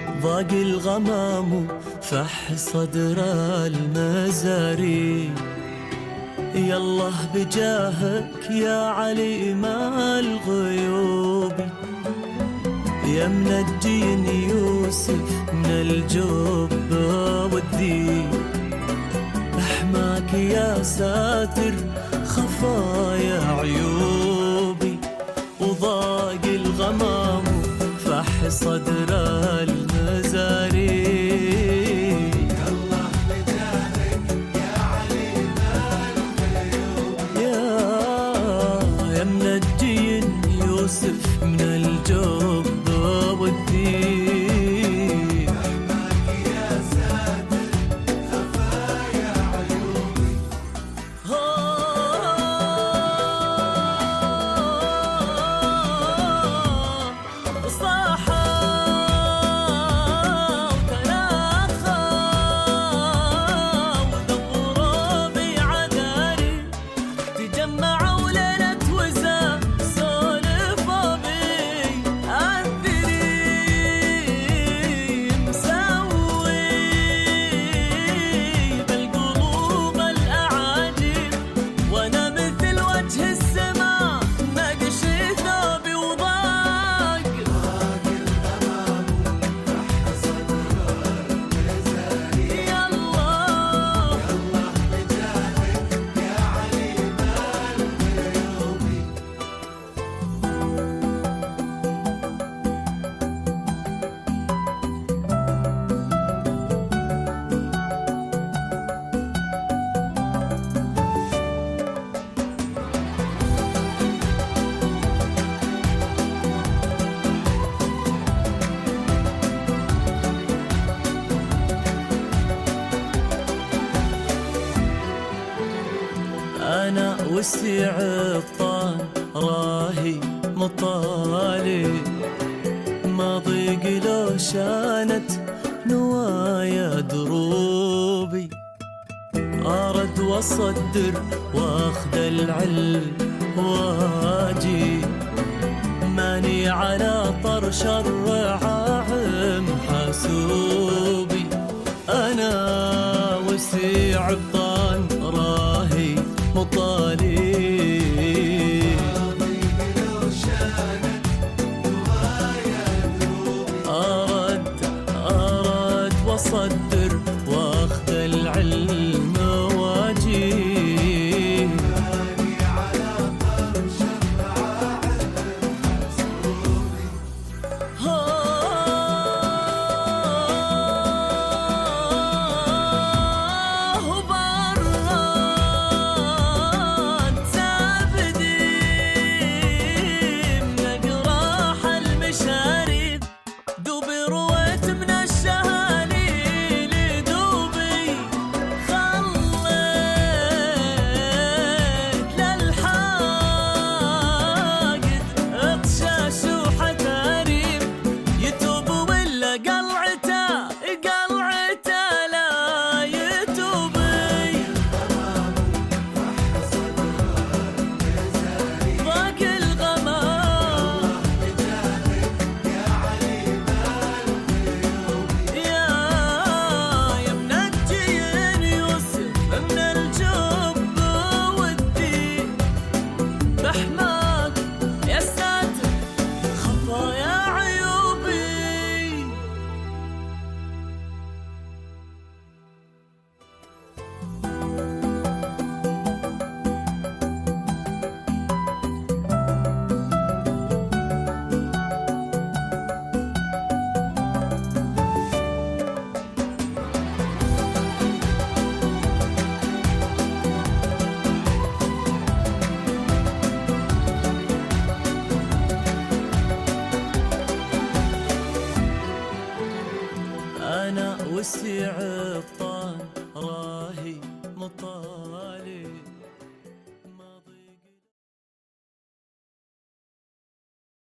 ضاق الغمام فح صدر المزاري. يالله بجاهك يا عليم الغيوب، يا منجين يوسف من الجب والذيب. أحماك يا ساتر خفايا عيوبي، وضاق الغمام فح صدر المزاري. يالله بجاهك يا عليم الغيوب، يا منجين يوسف من الجب والذيب. أحماك يا ساتر خفايا عيوبي. صاحا وتلاخى ودوروا بعذاري، تجمعوا ليلة وزا سولفوا بي. عالذري مسوي بالقلوب الأعاجيب، وانا مثل وجه السماء نقشي ثوبي وضاق. الغمام فح صدر المزاري. يالله يالله بجاهك يا عليم الغيوب. أنا وسع الطان راهي مطالي، ما ضيق لو شانت نوايا دروبي. أرد وأصدر وأخذ العلم واجي، ماني على طرش الرعاهم حاسوبي. أنا وسيع الطان راهي مطالي، لو شانت نوايا دروبي. أرد وأصدر وأخذ العلم واجي. ماني على طرش الرعاهم حاسوبي. وبرد سابدي من أقراح المشاريب، دوبي رويت من الشهاليل دوبي. خليت للحاقد اطشاش وحتاريب، يتوب ولا قلعته لا يتوبي. ضاق الغمام بجاهك يا عليم الغيوب. يا منجين يوسف من الجب والذيب. بحماك يا ساتر خفايا عيوبي. أنا وسع